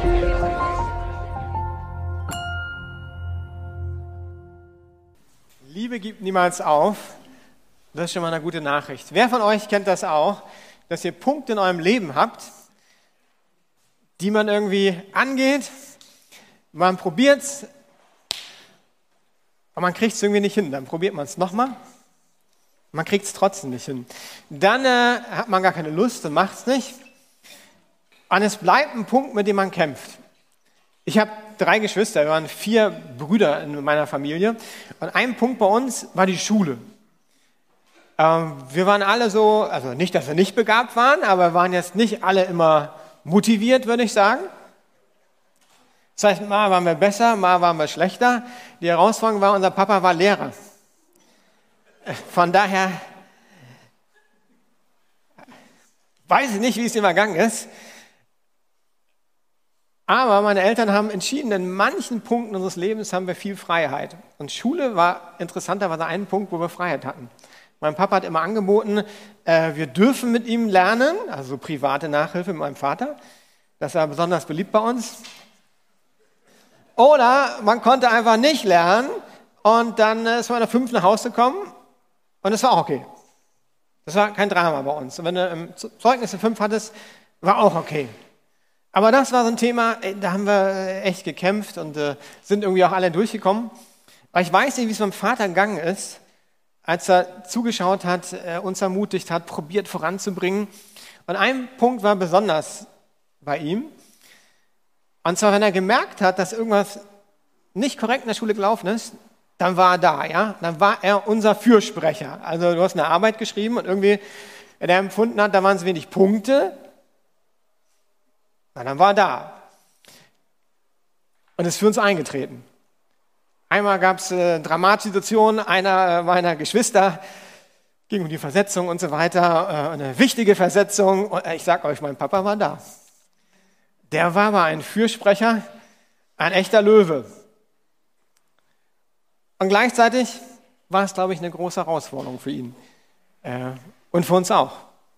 Liebe gibt niemals auf. Das ist schon mal eine gute Nachricht. Wer von euch kennt das auch, dass ihr Punkte in eurem Leben habt, die man irgendwie angeht, man probiert es, aber man kriegt es irgendwie nicht hin. Dann probiert man es nochmal, man kriegt es trotzdem nicht hin. Dann hat man gar keine Lust und macht es nicht. Und es bleibt ein Punkt, mit dem man kämpft. Ich habe 3 Geschwister, wir waren 4 Brüder in meiner Familie. Und ein Punkt bei uns war die Schule. Wir waren alle so, also nicht, dass wir nicht begabt waren, aber waren jetzt nicht alle immer motiviert, würde ich sagen. Das heißt, mal waren wir besser, mal waren wir schlechter. Die Herausforderung war, unser Papa war Lehrer. Von daher weiß ich nicht, wie es ihm ergangen ist. Aber meine Eltern haben entschieden, in manchen Punkten unseres Lebens haben wir viel Freiheit. Und Schule war interessanterweise ein Punkt, wo wir Freiheit hatten. Mein Papa hat immer angeboten, wir dürfen mit ihm lernen, also private Nachhilfe mit meinem Vater. Das war besonders beliebt bei uns. Oder man konnte einfach nicht lernen und dann ist man in der 5 nach Hause gekommen und es war auch okay. Das war kein Drama bei uns. Und wenn du im Zeugnis eine 5 hattest, war auch okay. Aber das war so ein Thema, da haben wir echt gekämpft und sind irgendwie auch alle durchgekommen. Aber ich weiß nicht, wie es meinem Vater gegangen ist, als er zugeschaut hat, uns ermutigt hat, probiert voranzubringen. Und ein Punkt war besonders bei ihm. Und zwar, wenn er gemerkt hat, dass irgendwas nicht korrekt in der Schule gelaufen ist, dann war er da, ja. Dann war er unser Fürsprecher. Also du hast eine Arbeit geschrieben und irgendwie, wenn er empfunden hat, da waren es wenig Punkte, na, dann war er da. Und ist für uns eingetreten. Einmal gab es eine dramatische Situation, einer meiner Geschwister ging um die Versetzung und so weiter, eine wichtige Versetzung. Und ich sag euch, mein Papa war da. Der war aber ein Fürsprecher, ein echter Löwe. Und gleichzeitig war es, glaube ich, eine große Herausforderung für ihn. Und für uns auch.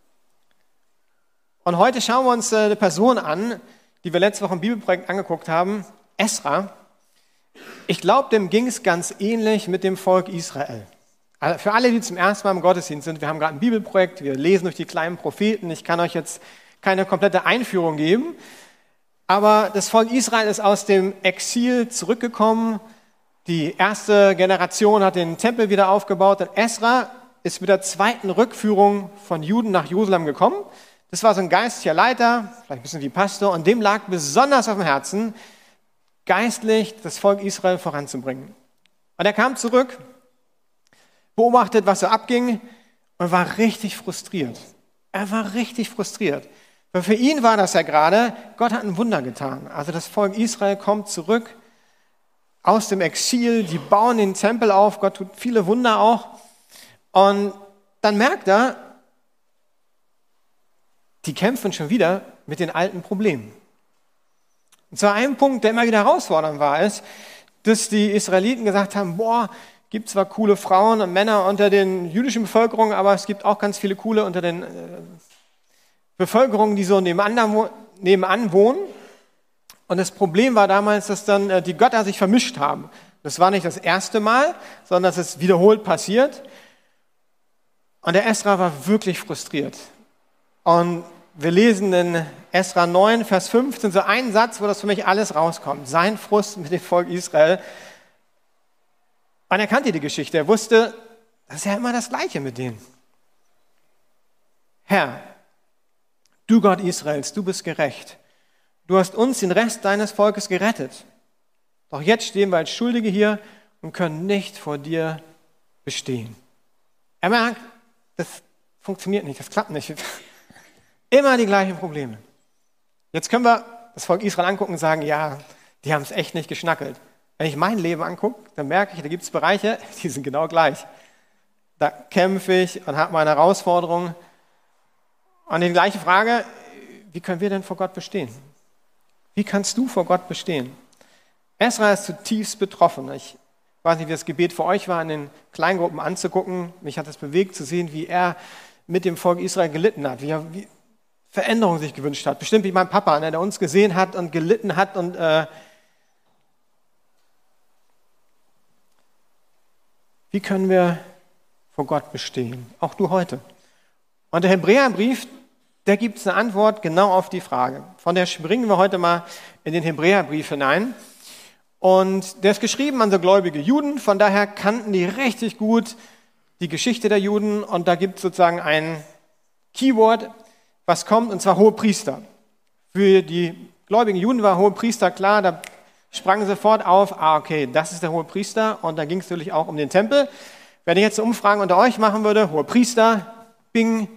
Und heute schauen wir uns eine Person an, die wir letzte Woche im Bibelprojekt angeguckt haben, Esra. Ich glaube, dem ging es ganz ähnlich mit dem Volk Israel. Also für alle, die zum ersten Mal im Gottesdienst sind, wir haben gerade ein Bibelprojekt, wir lesen durch die kleinen Propheten. Ich kann euch jetzt keine komplette Einführung geben, aber das Volk Israel ist aus dem Exil zurückgekommen. Die erste Generation hat den Tempel wieder aufgebaut und Esra ist mit der zweiten Rückführung von Juden nach Jerusalem gekommen. Das war so ein geistlicher Leiter, vielleicht ein bisschen wie Pastor, und dem lag besonders auf dem Herzen, geistlich das Volk Israel voranzubringen. Und er kam zurück, beobachtet, was so abging und war richtig frustriert. Er war richtig frustriert. Weil für ihn war das ja gerade, Gott hat ein Wunder getan. Also das Volk Israel kommt zurück aus dem Exil, die bauen den Tempel auf, Gott tut viele Wunder auch. Und dann merkt er, die kämpfen schon wieder mit den alten Problemen. Und zwar ein Punkt, der immer wieder herausfordernd war, ist, dass die Israeliten gesagt haben, gibt zwar coole Frauen und Männer unter den jüdischen Bevölkerungen, aber es gibt auch ganz viele coole unter den Bevölkerungen, die so nebenan wohnen. Und das Problem war damals, dass dann die Götter sich vermischt haben. Das war nicht das erste Mal, sondern es ist wiederholt passiert. Und der Esra war wirklich frustriert. Und wir lesen in Esra 9, Vers 15, so einen Satz, wo das für mich alles rauskommt. Sein Frust mit dem Volk Israel. Und er kannte die Geschichte. Er wusste, das ist ja immer das Gleiche mit denen. Herr, du Gott Israels, du bist gerecht. Du hast uns, den Rest deines Volkes, gerettet. Doch jetzt stehen wir als Schuldige hier und können nicht vor dir bestehen. Er merkt, das funktioniert nicht, das klappt nicht. Immer die gleichen Probleme. Jetzt können wir das Volk Israel angucken und sagen, ja, die haben es echt nicht geschnackelt. Wenn ich mein Leben angucke, dann merke ich, da gibt es Bereiche, die sind genau gleich. Da kämpfe ich und habe meine Herausforderungen. Und die gleiche Frage, wie können wir denn vor Gott bestehen? Wie kannst du vor Gott bestehen? Esra ist zutiefst betroffen. Ich weiß nicht, wie das Gebet für euch war, in den Kleingruppen anzugucken. Mich hat es bewegt, zu sehen, wie er mit dem Volk Israel gelitten hat, wie er Veränderung sich gewünscht hat. Bestimmt wie mein Papa, ne, der uns gesehen hat und gelitten hat und wie können wir vor Gott bestehen? Auch du heute. Und der Hebräerbrief, der gibt eine Antwort genau auf die Frage. Von der springen wir heute mal in den Hebräerbrief hinein. Und der ist geschrieben an so gläubige Juden, von daher kannten die richtig gut die Geschichte der Juden. Und da gibt es sozusagen ein Keyword, was kommt, und zwar Hohepriester. Für die gläubigen Juden war Hohepriester klar, da sprangen sofort auf, okay, das ist der Hohepriester. Und da ging es natürlich auch um den Tempel. Wenn ich jetzt eine Umfrage unter euch machen würde, Hohepriester, bing.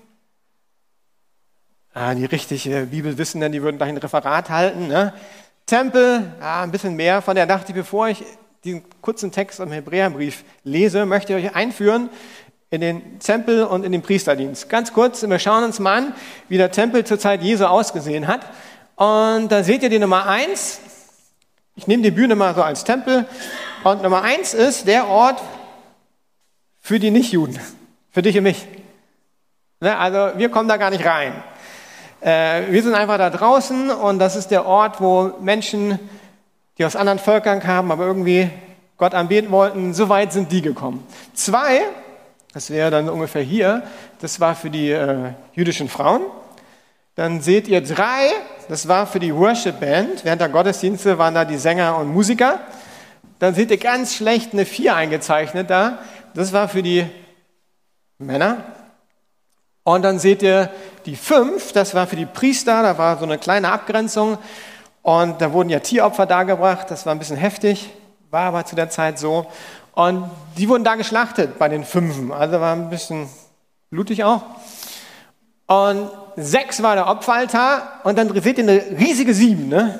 Die richtige Bibelwissenden, die würden gleich ein Referat halten. Ne? Tempel, ein bisschen mehr. Von der dachte ich, bevor ich diesen kurzen Text im Hebräerbrief lese, möchte ich euch einführen in den Tempel und in den Priesterdienst. Ganz kurz, wir schauen uns mal an, wie der Tempel zur Zeit Jesu ausgesehen hat. Und da seht ihr die Nummer 1. Ich nehme die Bühne mal so als Tempel. Und Nummer 1 ist der Ort für die Nichtjuden, für dich und mich. Ne, also wir kommen da gar nicht rein. Wir sind einfach da draußen und das ist der Ort, wo Menschen, die aus anderen Völkern kamen, aber irgendwie Gott anbeten wollten, so weit sind die gekommen. 2, das wäre dann ungefähr hier, das war für die jüdischen Frauen. Dann seht ihr 3, das war für die Worship Band. Während der Gottesdienste waren da die Sänger und Musiker. Dann seht ihr ganz schlecht eine 4 eingezeichnet da. Das war für die Männer. Und dann seht ihr die 5, das war für die Priester, da war so eine kleine Abgrenzung. Und da wurden ja Tieropfer dargebracht, das war ein bisschen heftig, war aber zu der Zeit so. Und die wurden da geschlachtet bei den 5, also war ein bisschen blutig auch. Und 6 war der Opferaltar und dann seht ihr eine riesige 7, ne?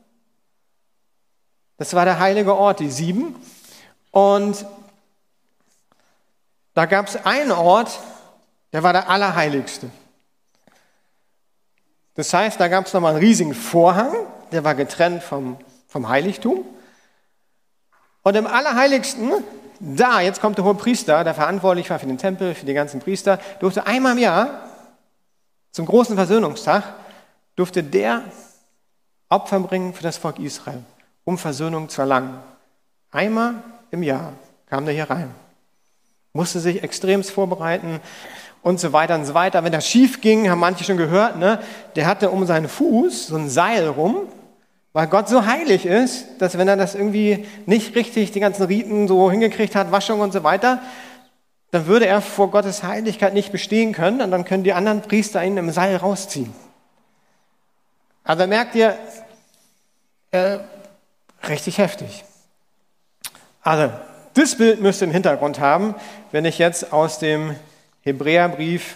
Das war der heilige Ort, die 7. Und da gab es einen Ort, der war der Allerheiligste. Das heißt, da gab es nochmal einen riesigen Vorhang, der war getrennt vom Heiligtum. Und im Allerheiligsten, da, jetzt kommt der Hohepriester, der verantwortlich war für den Tempel, für die ganzen Priester, durfte einmal im Jahr, zum großen Versöhnungstag, durfte der Opfer bringen für das Volk Israel, um Versöhnung zu erlangen. Einmal im Jahr kam der hier rein. Musste sich extremst vorbereiten und so weiter und so weiter. Wenn das schief ging, haben manche schon gehört, ne, der hatte um seinen Fuß so ein Seil rum, weil Gott so heilig ist, dass wenn er das irgendwie nicht richtig, die ganzen Riten so hingekriegt hat, Waschung und so weiter, dann würde er vor Gottes Heiligkeit nicht bestehen können und dann können die anderen Priester ihn im Seil rausziehen. Also merkt ihr, richtig heftig. Also, das Bild müsst ihr im Hintergrund haben, wenn ich jetzt aus dem Hebräerbrief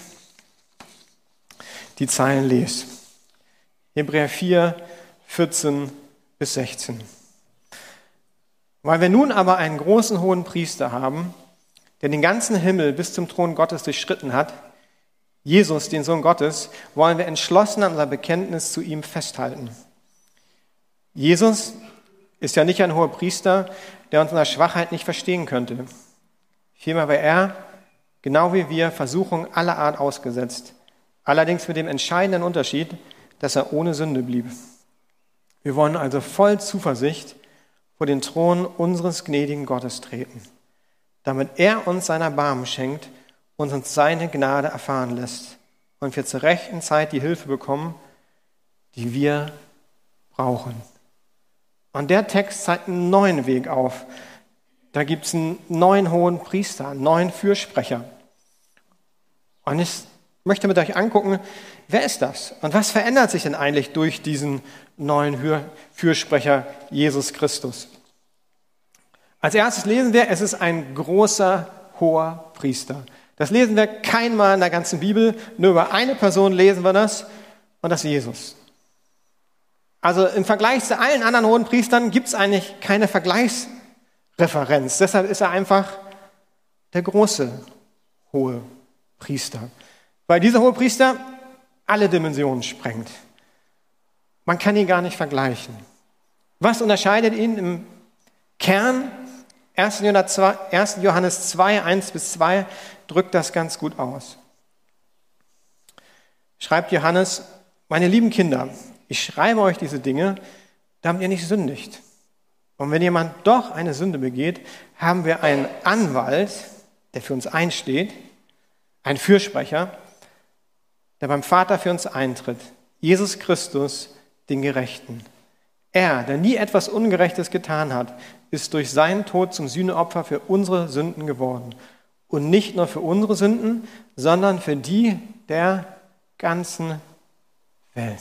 die Zeilen lese. Hebräer 4, 14 bis 16. Weil wir nun aber einen großen hohen Priester haben, der den ganzen Himmel bis zum Thron Gottes durchschritten hat, Jesus, den Sohn Gottes, wollen wir entschlossen an unser Bekenntnis zu ihm festhalten. Jesus ist ja nicht ein hoher Priester, der uns in der Schwachheit nicht verstehen könnte. Vielmehr war er, genau wie wir, Versuchung aller Art ausgesetzt. Allerdings mit dem entscheidenden Unterschied, dass er ohne Sünde blieb. Wir wollen also voll Zuversicht vor den Thron unseres gnädigen Gottes treten, damit er uns sein Erbarmen schenkt und uns seine Gnade erfahren lässt und wir zur rechten Zeit die Hilfe bekommen, die wir brauchen. Und der Text zeigt einen neuen Weg auf. Da gibt es einen neuen hohen Priester, einen neuen Fürsprecher. Und ich möchte mit euch angucken, wer ist das? Und was verändert sich denn eigentlich durch diesen neuen Fürsprecher Jesus Christus? Als erstes lesen wir, es ist ein großer, hoher Priester. Das lesen wir keinmal in der ganzen Bibel, nur über eine Person lesen wir das, und das ist Jesus. Also im Vergleich zu allen anderen hohen Priestern gibt es eigentlich keine Vergleichsreferenz. Deshalb ist er einfach der große hohe Priester. Weil dieser hohe Priester alle Dimensionen sprengt. Man kann ihn gar nicht vergleichen. Was unterscheidet ihn im Kern? 1. Johannes 2, 1-2 drückt das ganz gut aus. Schreibt Johannes, meine lieben Kinder, ich schreibe euch diese Dinge, damit ihr nicht sündigt. Und wenn jemand doch eine Sünde begeht, haben wir einen Anwalt, der für uns einsteht, einen Fürsprecher, der beim Vater für uns eintritt. Jesus Christus, den Gerechten. Er, der nie etwas Ungerechtes getan hat, ist durch seinen Tod zum Sühneopfer für unsere Sünden geworden. Und nicht nur für unsere Sünden, sondern für die der ganzen Welt.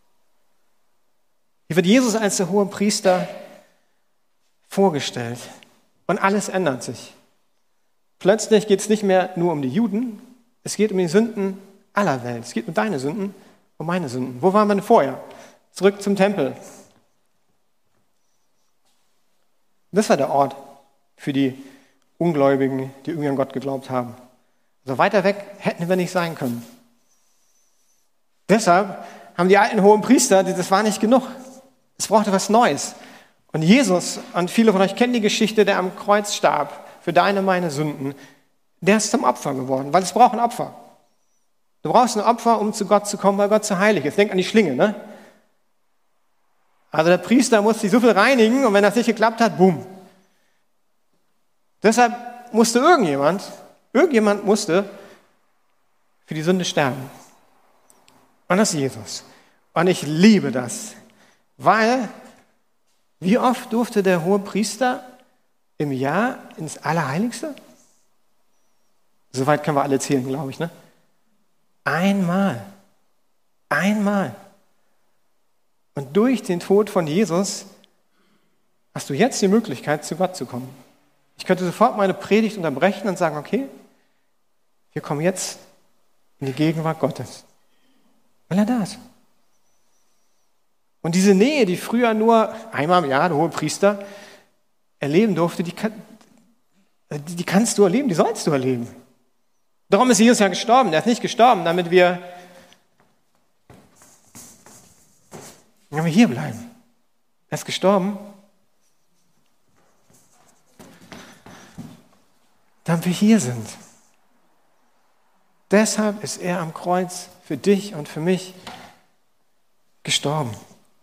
Hier wird Jesus als der hohe Priester vorgestellt. Und alles ändert sich. Plötzlich geht es nicht mehr nur um die Juden, es geht um die Sünden aller Welt. Es geht um deine Sünden, um meine Sünden. Wo waren wir denn vorher? Zurück zum Tempel. Das war der Ort für die Ungläubigen, die irgendwie an Gott geglaubt haben. Also weiter weg hätten wir nicht sein können. Deshalb haben die alten hohen Priester, das war nicht genug. Es brauchte was Neues. Und Jesus, und viele von euch kennen die Geschichte, der am Kreuz starb für deine und meine Sünden, der ist zum Opfer geworden, weil es braucht ein Opfer. Du brauchst ein Opfer, um zu Gott zu kommen, weil Gott so heilig ist. Denk an die Schlinge, ne? Also der Priester muss sich so viel reinigen und wenn das nicht geklappt hat, boom. Deshalb musste irgendjemand musste für die Sünde sterben. Und das ist Jesus. Und ich liebe das, weil wie oft durfte der hohe Priester im Jahr ins Allerheiligste? Soweit können wir alle zählen, glaube ich, ne? Einmal. Und durch den Tod von Jesus hast du jetzt die Möglichkeit, zu Gott zu kommen. Ich könnte sofort meine Predigt unterbrechen und sagen, okay, wir kommen jetzt in die Gegenwart Gottes. Weil er da ist. Und diese Nähe, die früher nur einmal im Jahr der hohe Priester erleben durfte, die kannst du erleben, die sollst du erleben. Darum ist Jesus ja gestorben. Er ist nicht gestorben, damit wir hier bleiben. Er ist gestorben, damit wir hier sind. Deshalb ist er am Kreuz für dich und für mich gestorben.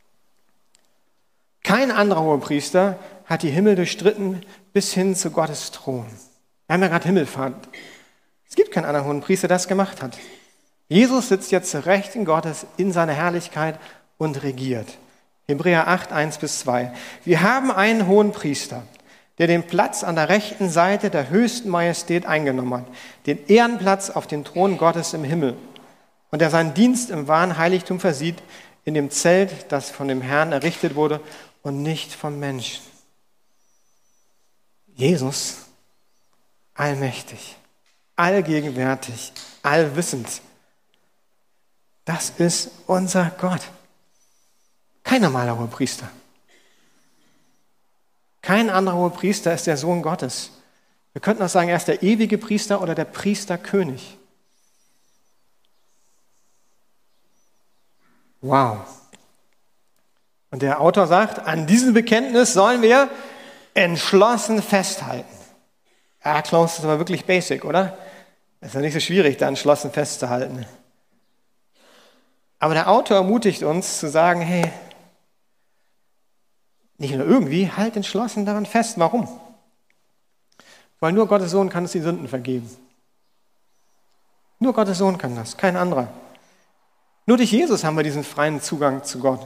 Kein anderer Hohepriester hat die Himmel durchstritten bis hin zu Gottes Thron. Wir haben ja gerade Himmelfahrt. Es gibt keinen anderen Hohenpriester, der das gemacht hat. Jesus sitzt jetzt zu Rechten Gottes in seiner Herrlichkeit und regiert. Hebräer 8, 1-2. Wir haben einen Hohenpriester, der den Platz an der rechten Seite der höchsten Majestät eingenommen hat, den Ehrenplatz auf dem Thron Gottes im Himmel und der seinen Dienst im wahren Heiligtum versieht, in dem Zelt, das von dem Herrn errichtet wurde und nicht vom Menschen. Jesus, allmächtig, allgegenwärtig, allwissend. Das ist unser Gott. Kein normaler Hohepriester. Kein anderer Hohepriester ist der Sohn Gottes. Wir könnten auch sagen, er ist der ewige Priester oder der Priesterkönig. Wow. Und der Autor sagt, an diesem Bekenntnis sollen wir entschlossen festhalten. Ja, Klaus, das ist aber wirklich basic, oder? Das ist ja nicht so schwierig, da entschlossen festzuhalten. Aber der Autor ermutigt uns zu sagen, hey, nicht nur irgendwie, halt entschlossen daran fest. Warum? Weil nur Gottes Sohn kann uns die Sünden vergeben. Nur Gottes Sohn kann das, kein anderer. Nur durch Jesus haben wir diesen freien Zugang zu Gott.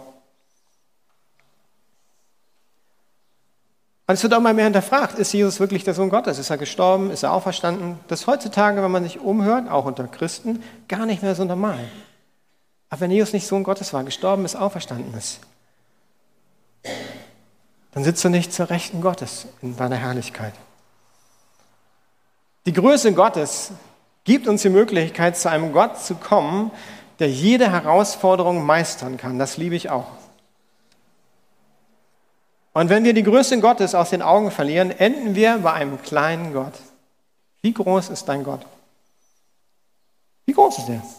Und es wird auch immer mehr hinterfragt, ist Jesus wirklich der Sohn Gottes? Ist er gestorben? Ist er auferstanden? Das ist heutzutage, wenn man sich umhört, auch unter Christen, gar nicht mehr so normal. Aber wenn Jesus nicht Sohn Gottes war, gestorben ist, auferstanden ist, dann sitzt du nicht zur Rechten Gottes in deiner Herrlichkeit. Die Größe Gottes gibt uns die Möglichkeit, zu einem Gott zu kommen, der jede Herausforderung meistern kann. Das liebe ich auch. Und wenn wir die Größe Gottes aus den Augen verlieren, enden wir bei einem kleinen Gott. Wie groß ist dein Gott? Wie groß ist er?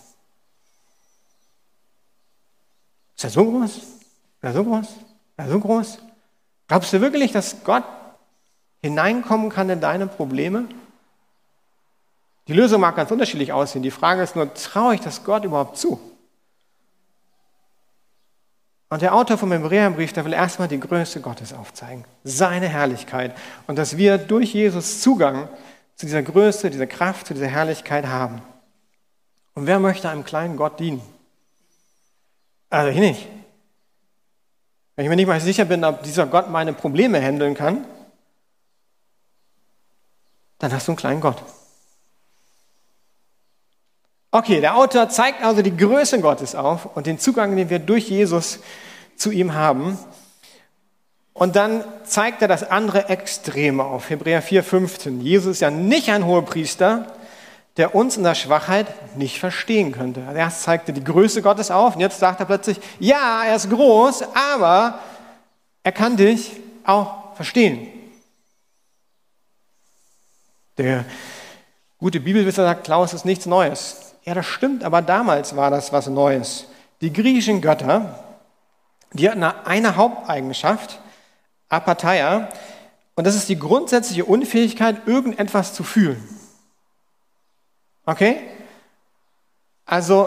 Ist er so groß? Ist er so groß? Ist er so groß? Glaubst du wirklich, dass Gott hineinkommen kann in deine Probleme? Die Lösung mag ganz unterschiedlich aussehen. Die Frage ist nur, traue ich das Gott überhaupt zu? Und der Autor vom Hebräerbrief, der will erstmal die Größe Gottes aufzeigen, seine Herrlichkeit. Und dass wir durch Jesus Zugang zu dieser Größe, dieser Kraft, zu dieser Herrlichkeit haben. Und wer möchte einem kleinen Gott dienen? Also ich nicht. Wenn ich mir nicht mal sicher bin, ob dieser Gott meine Probleme handeln kann, dann hast du einen kleinen Gott. Okay, der Autor zeigt also die Größe Gottes auf und den Zugang, den wir durch Jesus zu ihm haben. Und dann zeigt er das andere Extrem auf. Hebräer 4,15. Jesus ist ja nicht ein Hohepriester, der uns in der Schwachheit nicht verstehen könnte. Also erst zeigte die Größe Gottes auf und jetzt sagt er plötzlich, ja, er ist groß, aber er kann dich auch verstehen. Der gute Bibelwisser sagt, Klaus, ist nichts Neues. Ja, das stimmt, aber damals war das was Neues. Die griechischen Götter, die hatten eine Haupteigenschaft, Apatheia, und das ist die grundsätzliche Unfähigkeit, irgendetwas zu fühlen. Okay? Also,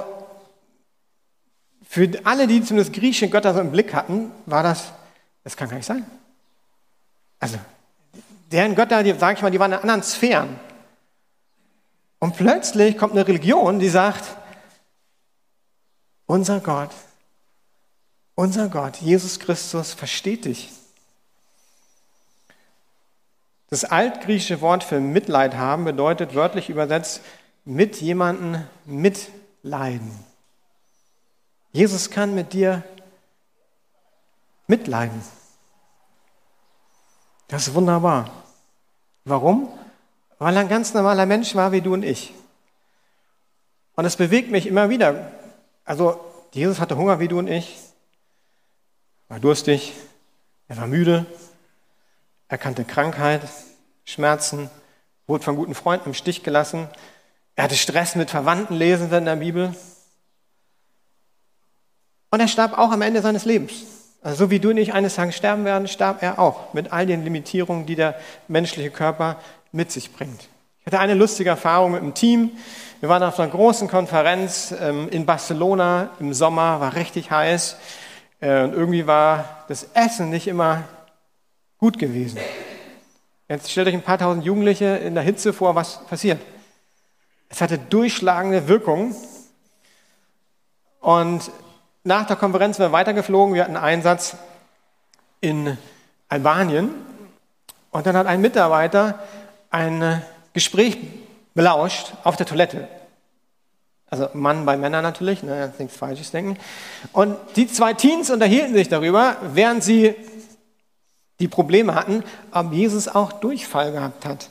für alle, die zumindest griechische Götter so im Blick hatten, war das kann gar nicht sein. Also, deren Götter, die, sag ich mal, die waren in anderen Sphären. Und plötzlich kommt eine Religion, die sagt, unser Gott, Jesus Christus versteht dich. Das altgriechische Wort für Mitleid haben bedeutet wörtlich übersetzt, mit jemandem mitleiden. Jesus kann mit dir mitleiden. Das ist wunderbar. Warum? Weil er ein ganz normaler Mensch war wie du und ich. Und es bewegt mich immer wieder. Also Jesus hatte Hunger wie du und ich, war durstig, er war müde, er kannte Krankheit, Schmerzen, wurde von guten Freunden im Stich gelassen, er hatte Stress mit Verwandten, lesen wir in der Bibel. Und er starb auch am Ende seines Lebens. Also so wie du und ich eines Tages sterben werden, starb er auch mit all den Limitierungen, die der menschliche Körper mit sich bringt. Ich hatte eine lustige Erfahrung mit einem Team. Wir waren auf einer großen Konferenz in Barcelona im Sommer, war richtig heiß. Und irgendwie war das Essen nicht immer gut gewesen. Jetzt stellt euch ein paar tausend Jugendliche in der Hitze vor, was passiert. Es hatte durchschlagende Wirkung. Und nach der Konferenz sind wir weitergeflogen. Wir hatten einen Einsatz in Albanien. Und dann hat ein Mitarbeiter ein Gespräch belauscht auf der Toilette. Also Mann bei Männern natürlich, ne, nichts Falsches denken. Und die zwei Teens unterhielten sich darüber, während sie die Probleme hatten, ob Jesus auch Durchfall gehabt hat.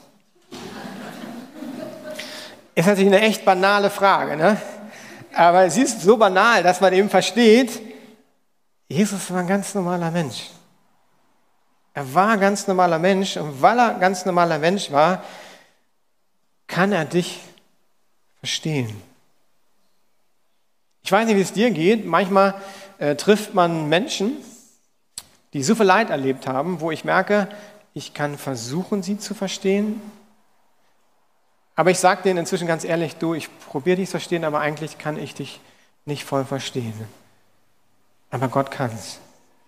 Ist natürlich eine echt banale Frage, ne? Aber sie ist so banal, dass man eben versteht, Jesus war ein ganz normaler Mensch. Er war ein ganz normaler Mensch und weil er ein ganz normaler Mensch war, kann er dich verstehen. Ich weiß nicht, wie es dir geht. Manchmal trifft man Menschen, die so viel Leid erlebt haben, wo ich merke, ich kann versuchen, sie zu verstehen. Aber ich sage denen inzwischen ganz ehrlich, du, ich probiere dich zu verstehen, aber eigentlich kann ich dich nicht voll verstehen. Aber Gott kann es.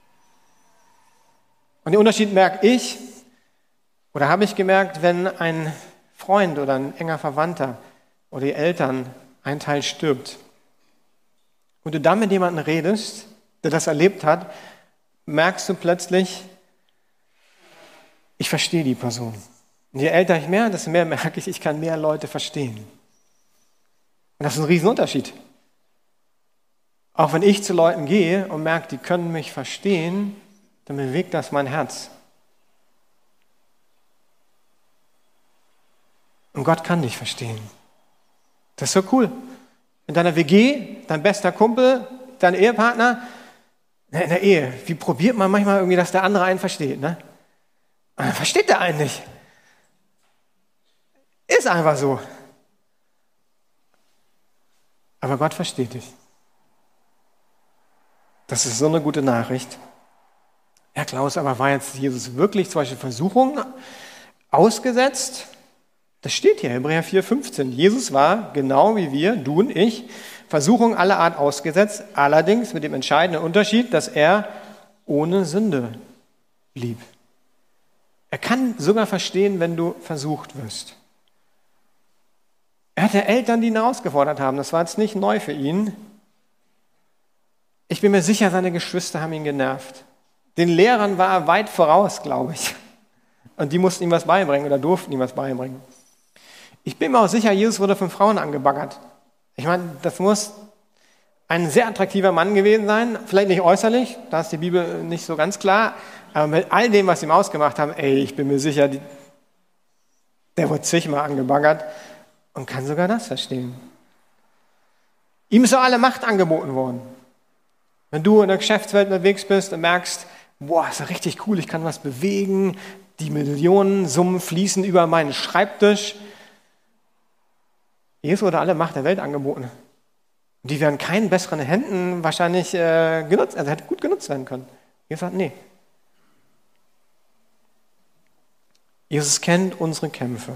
Und den Unterschied merke ich, oder habe ich gemerkt, wenn ein Freund oder ein enger Verwandter oder die Eltern, ein Teil stirbt und du dann mit jemandem redest, der das erlebt hat, merkst du plötzlich, ich verstehe die Person. Und je älter ich mehr, desto mehr merke ich kann mehr Leute verstehen. Und das ist ein Riesenunterschied. Auch wenn ich zu Leuten gehe und merke, die können mich verstehen, dann bewegt das mein Herz. Und Gott kann dich verstehen. Das ist so cool. In deiner WG, dein bester Kumpel, dein Ehepartner, in der Ehe, wie probiert man manchmal irgendwie, dass der andere einen versteht, ne? Und dann versteht der einen nicht. Ist einfach so. Aber Gott versteht dich. Das ist so eine gute Nachricht. Ja, Klaus, aber war jetzt Jesus wirklich zum Beispiel Versuchungen ausgesetzt? Das steht hier, Hebräer 4,15. Jesus war, genau wie wir, du und ich, Versuchung aller Art ausgesetzt, allerdings mit dem entscheidenden Unterschied, dass er ohne Sünde blieb. Er kann sogar verstehen, wenn du versucht wirst. Er hatte Eltern, die ihn herausgefordert haben. Das war jetzt nicht neu für ihn. Ich bin mir sicher, seine Geschwister haben ihn genervt. Den Lehrern war er weit voraus, glaube ich. Und die mussten ihm was beibringen oder durften ihm was beibringen. Ich bin mir auch sicher, Jesus wurde von Frauen angebaggert. Ich meine, das muss ein sehr attraktiver Mann gewesen sein. Vielleicht nicht äußerlich, da ist die Bibel nicht so ganz klar. Aber mit all dem, was sie ihm ausgemacht haben, ich bin mir sicher, der wurde zigmal angebaggert und kann sogar das verstehen. Ihm ist auch alle Macht angeboten worden. Wenn du in der Geschäftswelt unterwegs bist und merkst, boah, ist ja richtig cool, ich kann was bewegen, die Millionensummen fließen über meinen Schreibtisch. Jesus wurde alle Macht der Welt angeboten. Und die wären keinen besseren Händen wahrscheinlich genutzt, also hätte gut genutzt werden können. Jesus sagt, nee. Jesus kennt unsere Kämpfe.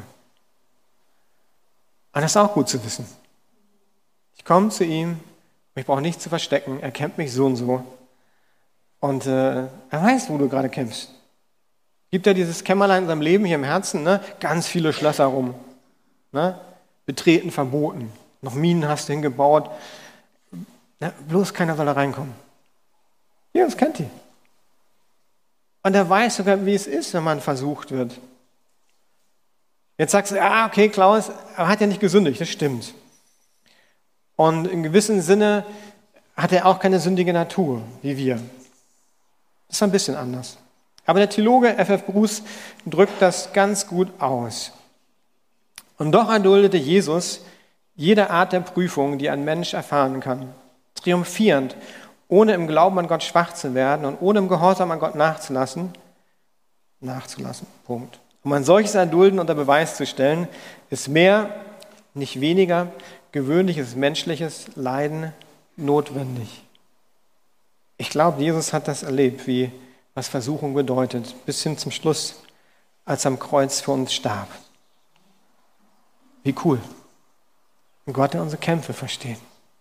Und das ist auch gut zu wissen. Ich komme zu ihm, ich brauche nichts zu verstecken, er kennt mich so und so. Und er weiß, wo du gerade kämpfst. Gibt ja dieses Kämmerlein in seinem Leben hier im Herzen, ne? Ganz viele Schlösser rum. Ne? Betreten verboten. Noch Minen hast du hingebaut. Na, bloß keiner soll da reinkommen. Jesus kennt die. Und er weiß sogar, wie es ist, wenn man versucht wird. Jetzt sagst du, okay, Klaus, er hat ja nicht gesündigt, das stimmt. Und in gewissem Sinne hat er auch keine sündige Natur, wie wir. Das ist ein bisschen anders. Aber der Theologe F.F. Bruce drückt das ganz gut aus. Und doch erduldete Jesus jede Art der Prüfung, die ein Mensch erfahren kann. Triumphierend, ohne im Glauben an Gott schwach zu werden und ohne im Gehorsam an Gott nachzulassen. Punkt. Um ein solches Erdulden unter Beweis zu stellen, ist mehr, nicht weniger, gewöhnliches menschliches Leiden notwendig. Ich glaube, Jesus hat das erlebt, was Versuchung bedeutet, bis hin zum Schluss, als er am Kreuz für uns starb. Wie cool. Und Gott, der unsere Kämpfe versteht.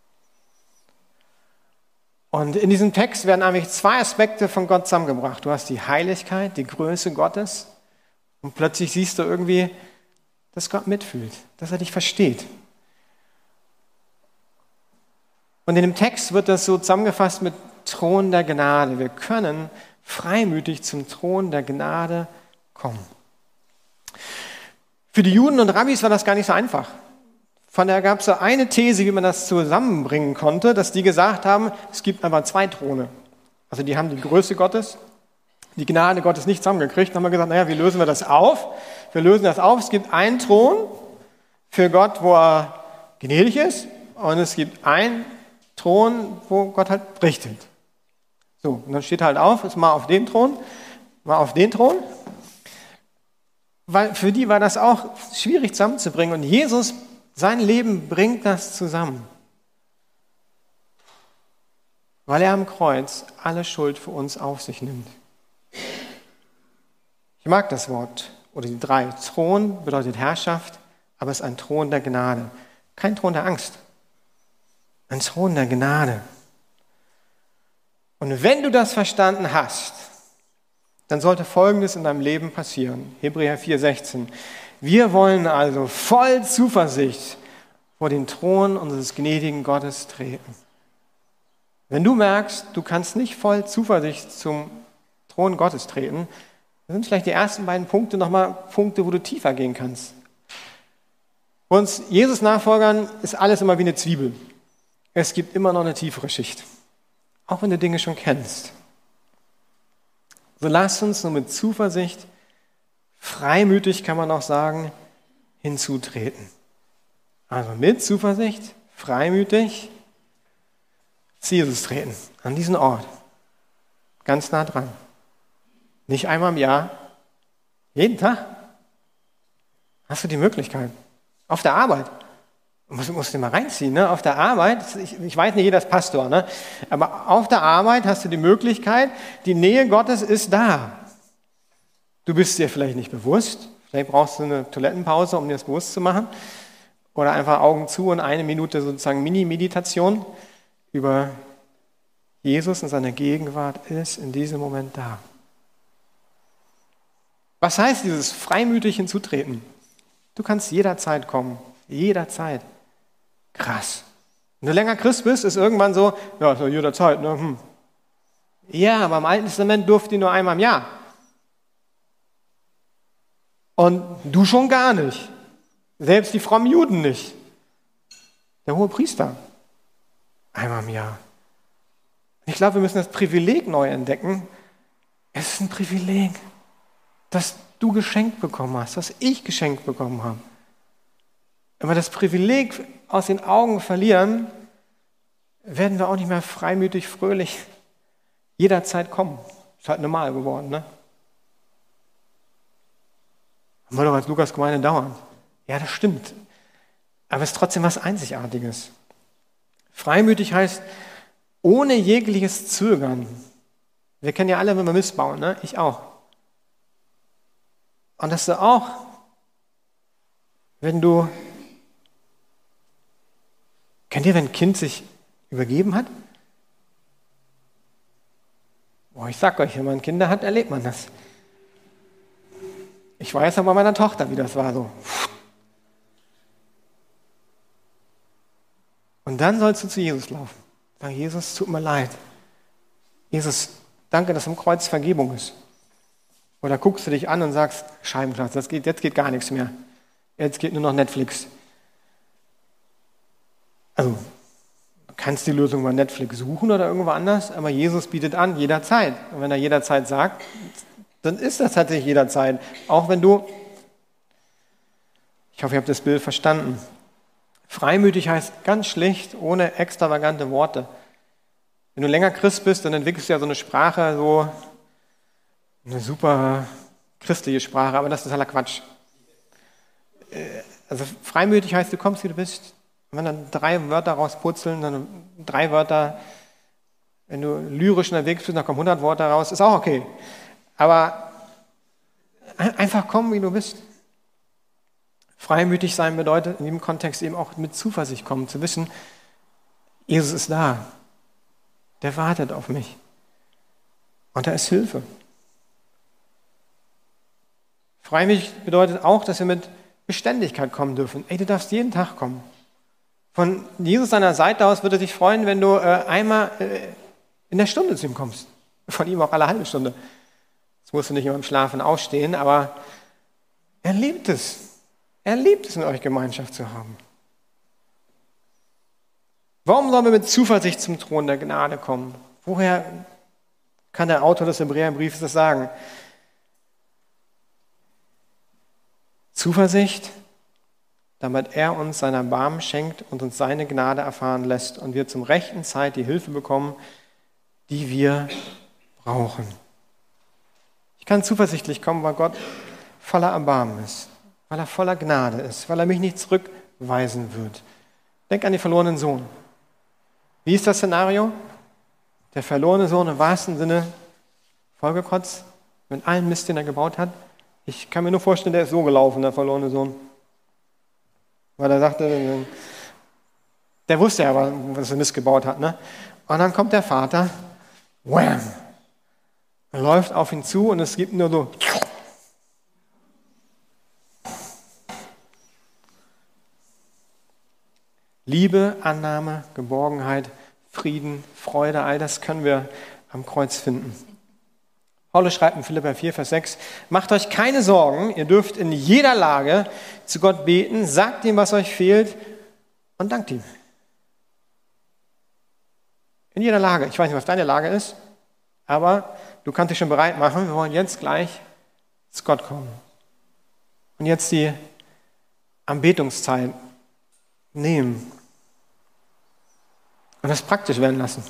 Und in diesem Text werden eigentlich zwei Aspekte von Gott zusammengebracht. Du hast die Heiligkeit, die Größe Gottes und plötzlich siehst du irgendwie, dass Gott mitfühlt, dass er dich versteht. Und in dem Text wird das so zusammengefasst mit Thron der Gnade. Wir können freimütig zum Thron der Gnade kommen. Für die Juden und Rabbis war das gar nicht so einfach. Von daher gab es so eine These, wie man das zusammenbringen konnte, dass die gesagt haben, es gibt aber zwei Throne. Also die haben die Größe Gottes, die Gnade Gottes nicht zusammengekriegt. Dann haben wir gesagt, naja, wie lösen wir das auf? Wir lösen das auf. Es gibt einen Thron für Gott, wo er gnädig ist. Und es gibt einen Thron, wo Gott halt richtet. So, und dann steht halt auf, ist mal auf den Thron, mal auf den Thron. Weil für die war das auch schwierig zusammenzubringen. Und Jesus, sein Leben bringt das zusammen. Weil er am Kreuz alle Schuld für uns auf sich nimmt. Ich mag das Wort, oder die drei. Thron bedeutet Herrschaft, aber es ist ein Thron der Gnade. Kein Thron der Angst. Ein Thron der Gnade. Und wenn du das verstanden hast, dann sollte Folgendes in deinem Leben passieren. Hebräer 4,16. Wir wollen also voll Zuversicht vor den Thron unseres gnädigen Gottes treten. Wenn du merkst, du kannst nicht voll Zuversicht zum Thron Gottes treten, dann sind vielleicht die ersten beiden Punkte nochmal Punkte, wo du tiefer gehen kannst. Bei uns Jesus-Nachfolgern ist alles immer wie eine Zwiebel. Es gibt immer noch eine tiefere Schicht. Auch wenn du Dinge schon kennst. So lass uns nur mit Zuversicht, freimütig kann man auch sagen, hinzutreten. Also mit Zuversicht, freimütig zu Jesus treten, an diesen Ort. Ganz nah dran. Nicht einmal im Jahr, jeden Tag hast du die Möglichkeit. Auf der Arbeit. Musst du mal reinziehen, ne? Auf der Arbeit, ich weiß nicht, jeder ist Pastor, ne? Aber auf der Arbeit hast du die Möglichkeit, die Nähe Gottes ist da. Du bist dir vielleicht nicht bewusst, vielleicht brauchst du eine Toilettenpause, um dir das bewusst zu machen. Oder einfach Augen zu und 1 Minute sozusagen Mini-Meditation über Jesus und seine Gegenwart ist in diesem Moment da. Was heißt dieses freimütig hinzutreten? Du kannst jederzeit kommen. Jederzeit. Krass. Wenn du länger Christ bist, ist irgendwann so, ja, so jederzeit, ne? Ja, aber im Alten Testament durften die nur einmal im Jahr. Und du schon gar nicht. Selbst die frommen Juden nicht. Der hohe Priester. Einmal im Jahr. Ich glaube, wir müssen das Privileg neu entdecken. Es ist ein Privileg, das du geschenkt bekommen hast, das ich geschenkt bekommen habe. Wenn wir das Privileg aus den Augen verlieren, werden wir auch nicht mehr freimütig, fröhlich jederzeit kommen. Ist halt normal geworden, ne? Haben wir doch als Lukas-Gemeinde dauernd. Ja, das stimmt. Aber es ist trotzdem was Einzigartiges. Freimütig heißt, ohne jegliches Zögern. Wir kennen ja alle, wenn wir missbauen, ne? Ich auch. Und dass du auch, wenn du, kennt ihr, wenn ein Kind sich übergeben hat? Boah, ich sag euch, wenn man Kinder hat, erlebt man das. Ich weiß aber bei meiner Tochter, wie das war so. Und dann sollst du zu Jesus laufen. Sag, Jesus, tut mir leid. Jesus, danke, dass am Kreuz Vergebung ist. Oder guckst du dich an und sagst, Scheibenklatsch, jetzt geht gar nichts mehr. Jetzt geht nur noch Netflix. Also, du kannst die Lösung bei Netflix suchen oder irgendwo anders, aber Jesus bietet an, jederzeit. Und wenn er jederzeit sagt, dann ist das tatsächlich jederzeit. Auch wenn du, ich hoffe, ihr habt das Bild verstanden. Freimütig heißt ganz schlicht, ohne extravagante Worte. Wenn du länger Christ bist, dann entwickelst du ja so eine Sprache, so eine super christliche Sprache, aber das ist totaler Quatsch. Also freimütig heißt, du kommst, wie du bist. Und wenn dann 3 Wörter rausputzeln, dann 3 Wörter, wenn du lyrisch unterwegs bist, dann kommen 100 Worte raus, ist auch okay. Aber einfach kommen, wie du bist. Freimütig sein bedeutet in diesem Kontext eben auch mit Zuversicht kommen, zu wissen, Jesus ist da. Der wartet auf mich. Und da ist Hilfe. Freimütig bedeutet auch, dass wir mit Beständigkeit kommen dürfen. Ey, du darfst jeden Tag kommen. Von Jesus seiner Seite aus würde er sich freuen, wenn du einmal in der Stunde zu ihm kommst. Von ihm auch alle halbe Stunde. Das musst du nicht immer im Schlafen aufstehen, aber er liebt es. Er liebt es, mit euch Gemeinschaft zu haben. Warum sollen wir mit Zuversicht zum Thron der Gnade kommen? Woher kann der Autor des Hebräerbriefs das sagen? Zuversicht, damit er uns sein Erbarmen schenkt und uns seine Gnade erfahren lässt und wir zum rechten Zeit die Hilfe bekommen, die wir brauchen. Ich kann zuversichtlich kommen, weil Gott voller Erbarmen ist, weil er voller Gnade ist, weil er mich nicht zurückweisen wird. Denk an den verlorenen Sohn. Wie ist das Szenario? Der verlorene Sohn im wahrsten Sinne vollgekotzt, mit allem Mist, den er gebaut hat. Ich kann mir nur vorstellen, der ist so gelaufen, der verlorene Sohn. Weil er sagte, der wusste ja, was er Mist gebaut hat. Ne? Und dann kommt der Vater, wham! Er läuft auf ihn zu und es gibt nur so. Liebe, Annahme, Geborgenheit, Frieden, Freude, all das können wir am Kreuz finden. Paulus schreibt in Philipper 4, Vers 6, macht euch keine Sorgen, ihr dürft in jeder Lage zu Gott beten, sagt ihm, was euch fehlt und dankt ihm. In jeder Lage. Ich weiß nicht, was deine Lage ist, aber du kannst dich schon bereit machen. Wir wollen jetzt gleich zu Gott kommen. Und jetzt die Anbetungszeit nehmen und das praktisch werden lassen.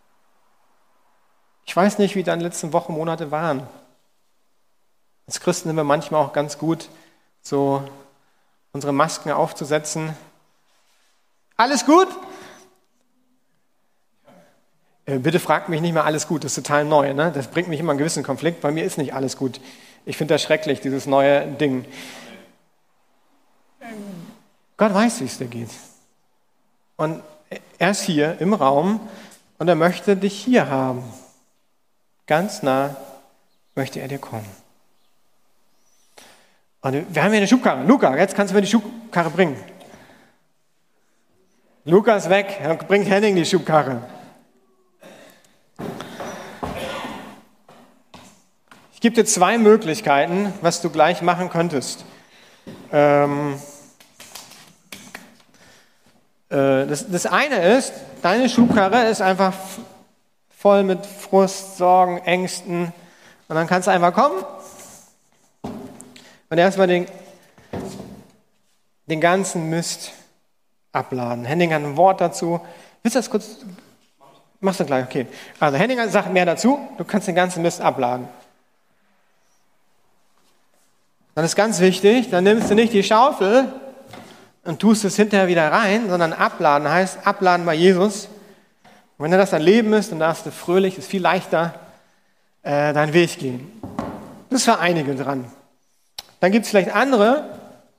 Ich weiß nicht, wie deine letzten Wochen, Monate waren. Als Christen sind wir manchmal auch ganz gut, so unsere Masken aufzusetzen. Alles gut? Bitte fragt mich nicht mehr alles gut, das ist total neu. Ne? Das bringt mich immer einen gewissen Konflikt. Bei mir ist nicht alles gut. Ich finde das schrecklich, dieses neue Ding. Gott weiß, wie es dir geht. Und er ist hier im Raum und er möchte dich hier haben. Ganz nah möchte er dir kommen. Und wir haben hier eine Schubkarre. Luca, jetzt kannst du mir die Schubkarre bringen. Luca ist weg, er bringt Henning die Schubkarre. Ich gebe dir 2 Möglichkeiten, was du gleich machen könntest. Das eine ist, deine Schubkarre ist einfach voll mit Frust, Sorgen, Ängsten. Und dann kannst du einfach kommen und erstmal den ganzen Mist abladen. Henning hat ein Wort dazu. Willst du das kurz? Machst du gleich, okay. Also Henning sagt mehr dazu. Du kannst den ganzen Mist abladen. Dann ist ganz wichtig, dann nimmst du nicht die Schaufel und tust es hinterher wieder rein, sondern abladen heißt abladen bei Jesus. Und wenn das dein Leben ist, dann darfst du fröhlich, ist viel leichter, deinen Weg gehen. Das ist für einige dran. Dann gibt es vielleicht andere,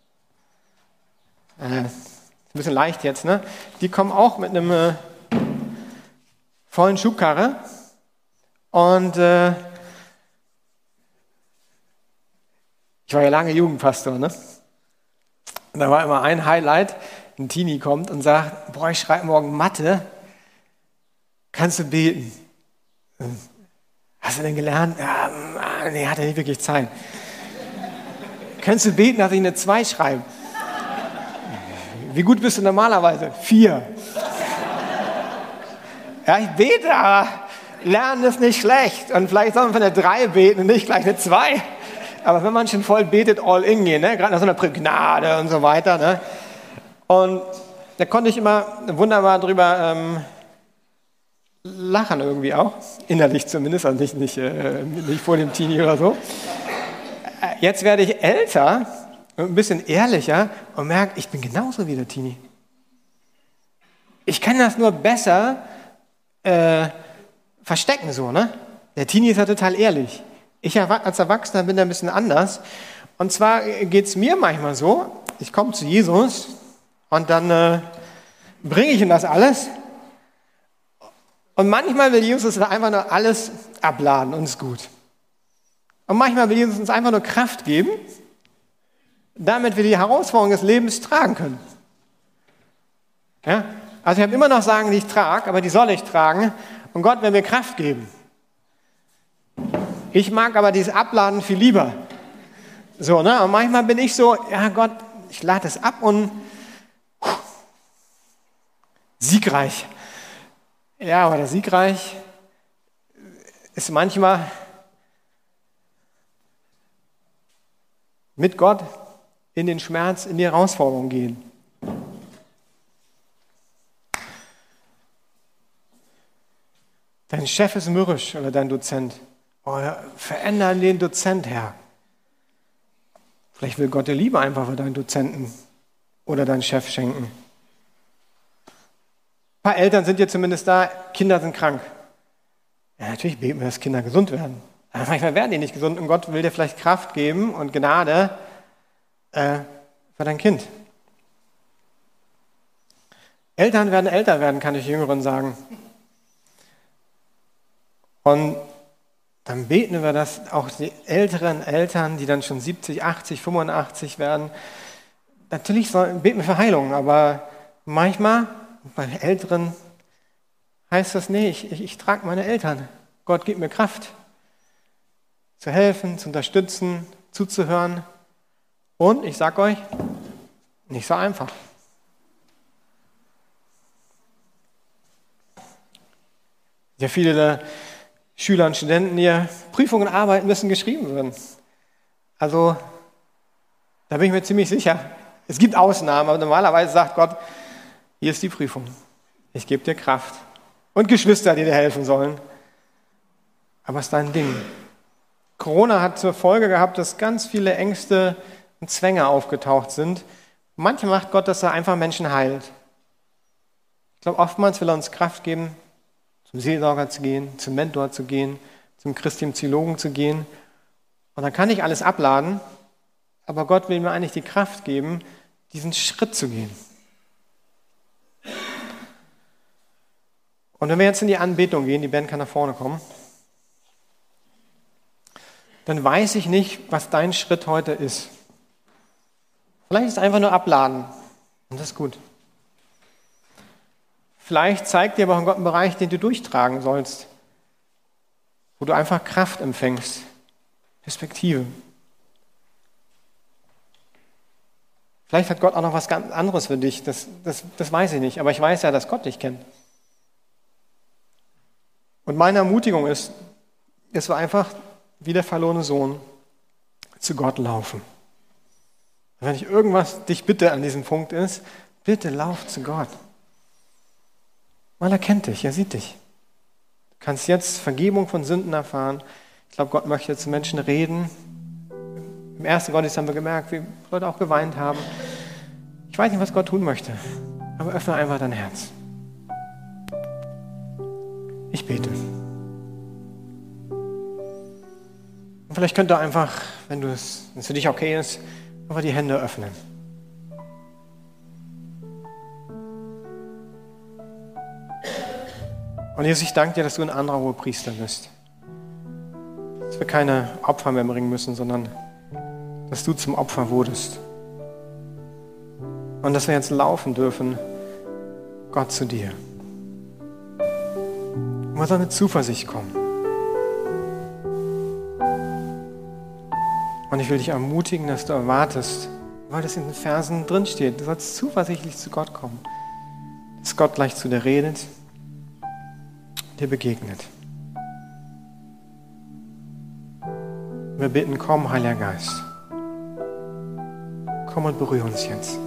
ist ein bisschen leicht jetzt, ne? Die kommen auch mit einem vollen Schubkarre und ich war ja lange Jugendpastor, ne? Und da war immer ein Highlight, ein Teenie kommt und sagt, boah, ich schreibe morgen Mathe, kannst du beten? Hast du denn gelernt? Ja, nee, hat er nicht wirklich Zeit. Kannst du beten, dass ich eine 2 schreibe? Wie gut bist du normalerweise? 4. Ja, ich bete, aber Lernen ist nicht schlecht. Und vielleicht soll man für eine 3 beten und nicht gleich eine 2. Aber wenn man schon voll betet, all in gehen, ne? Gerade nach so einer Gnade und so weiter. Ne? Und da konnte ich immer wunderbar drüber lachen irgendwie auch. Innerlich zumindest, also nicht vor dem Teenie oder so. Jetzt werde ich älter und ein bisschen ehrlicher und merke, ich bin genauso wie der Teenie. Ich kann das nur besser verstecken so, ne? Der Teenie ist ja total ehrlich. Ich als Erwachsener bin da ein bisschen anders. Und zwar geht es mir manchmal so, ich komme zu Jesus und dann bringe ich ihm das alles. Und manchmal will Jesus einfach nur alles abladen und ist gut. Und manchmal will Jesus uns einfach nur Kraft geben, damit wir die Herausforderungen des Lebens tragen können. Ja? Also ich habe immer noch Sagen, die ich trage, aber die soll ich tragen. Und Gott will mir Kraft geben. Ich mag aber dieses Abladen viel lieber. So, ne? Und manchmal bin ich so, ja Gott, ich lade es ab und siegreich. Ja, aber der siegreich ist manchmal mit Gott in den Schmerz, in die Herausforderung gehen. Dein Chef ist mürrisch oder dein Dozent. Oh, veränder den Dozent, Herr. Vielleicht will Gott dir Liebe einfach für deinen Dozenten oder deinen Chef schenken. Ein paar Eltern sind jetzt zumindest da, Kinder sind krank. Ja, natürlich beten wir, dass Kinder gesund werden. Aber manchmal werden die nicht gesund und Gott will dir vielleicht Kraft geben und Gnade für dein Kind. Eltern werden älter werden, kann ich Jüngeren sagen. Und dann beten wir, dass auch die älteren Eltern, die dann schon 70, 80, 85 werden, natürlich beten wir für Heilung, aber manchmal bei Älteren heißt das, nee, ich trage meine Eltern. Gott gibt mir Kraft, zu helfen, zu unterstützen, zuzuhören. Und ich sag euch, nicht so einfach. Sehr viele Schüler und Studenten, die Prüfungen arbeiten müssen, geschrieben werden. Also, da bin ich mir ziemlich sicher. Es gibt Ausnahmen, aber normalerweise sagt Gott, hier ist die Prüfung. Ich gebe dir Kraft. Und Geschwister, die dir helfen sollen. Aber es ist dein Ding. Corona hat zur Folge gehabt, dass ganz viele Ängste und Zwänge aufgetaucht sind. Manchmal macht Gott, dass er einfach Menschen heilt. Ich glaube, oftmals will er uns Kraft geben, zum Seelsorger zu gehen, zum Mentor zu gehen, zum christlichen Theologen zu gehen. Und dann kann ich alles abladen, aber Gott will mir eigentlich die Kraft geben, diesen Schritt zu gehen. Und wenn wir jetzt in die Anbetung gehen, die Band kann nach vorne kommen, dann weiß ich nicht, was dein Schritt heute ist. Vielleicht ist es einfach nur abladen und das ist gut. Vielleicht zeigt dir aber Gott einen Bereich, den du durchtragen sollst, wo du einfach Kraft empfängst, Perspektive. Vielleicht hat Gott auch noch was ganz anderes für dich, das weiß ich nicht, aber ich weiß ja, dass Gott dich kennt. Und meine Ermutigung ist, dass wir einfach wie der verlorene Sohn zu Gott laufen. Und wenn ich irgendwas dich bitte an diesem Punkt ist, bitte lauf zu Gott. Weil er kennt dich, er sieht dich. Du kannst jetzt Vergebung von Sünden erfahren. Ich glaube, Gott möchte zu Menschen reden. Im ersten Gottesdienst haben wir gemerkt, wie Leute auch geweint haben. Ich weiß nicht, was Gott tun möchte, aber öffne einfach dein Herz. Ich bete. Und vielleicht könnt ihr einfach, wenn es für dich okay ist, einfach die Hände öffnen. Und Jesus, ich danke dir, dass du ein anderer Hohepriester bist. Dass wir keine Opfer mehr bringen müssen, sondern dass du zum Opfer wurdest. Und dass wir jetzt laufen dürfen, Gott zu dir. Und wir sollen mit Zuversicht kommen. Und ich will dich ermutigen, dass du erwartest, weil das in den Versen drinsteht, du sollst zuversichtlich zu Gott kommen. Dass Gott gleich zu dir redet, dir begegnet. Wir bitten, komm, Heiliger Geist. Komm und berühre uns jetzt.